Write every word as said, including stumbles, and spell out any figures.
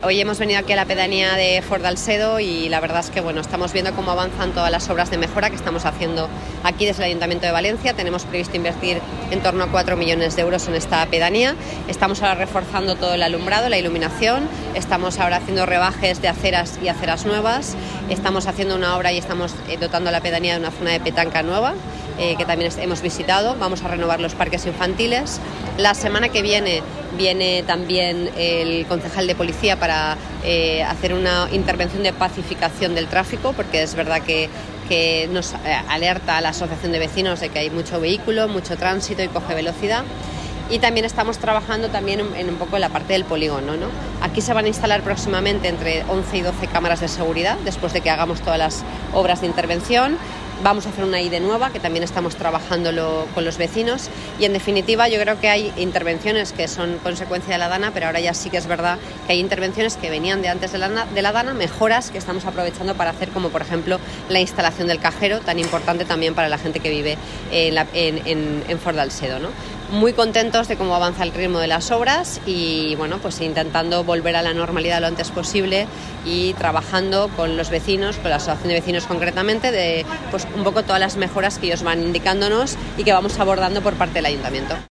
Hoy hemos venido aquí a la pedanía de Fort-d'Alcedo y la verdad es que bueno, estamos viendo cómo avanzan todas las obras de mejora que estamos haciendo aquí desde el Ayuntamiento de Valencia. Tenemos previsto invertir en torno a cuatro millones de euros en esta pedanía. Estamos ahora reforzando todo el alumbrado, la iluminación. Estamos ahora haciendo rebajes de aceras y aceras nuevas. Estamos haciendo una obra y estamos dotando a la pedanía de una zona de petanca nueva, eh, que también hemos visitado. Vamos a renovar los parques infantiles. La semana que viene viene también el concejal de policía para eh, hacer una intervención de pacificación del tráfico, porque es verdad que, que nos alerta a la asociación de vecinos de que hay mucho vehículo, mucho tránsito y coge velocidad. Y también estamos trabajando también en, en un poco la parte del polígono, ¿no? Aquí se van a instalar próximamente entre once y doce cámaras de seguridad después de que hagamos todas las obras de intervención. Vamos a hacer una I D nueva, que también estamos trabajándolo con los vecinos. Y en definitiva yo creo que hay intervenciones que son consecuencia de la DANA, pero ahora ya sí que es verdad que hay intervenciones que venían de antes de la, de la DANA, mejoras que estamos aprovechando para hacer, como por ejemplo la instalación del cajero, tan importante también para la gente que vive en, la, en, en, en Fort-d'Alcedo, ¿no? Muy contentos de cómo avanza el ritmo de las obras y bueno, pues intentando volver a la normalidad lo antes posible y trabajando con los vecinos, con la asociación de vecinos concretamente, de pues un poco todas las mejoras que ellos van indicándonos y que vamos abordando por parte del Ayuntamiento.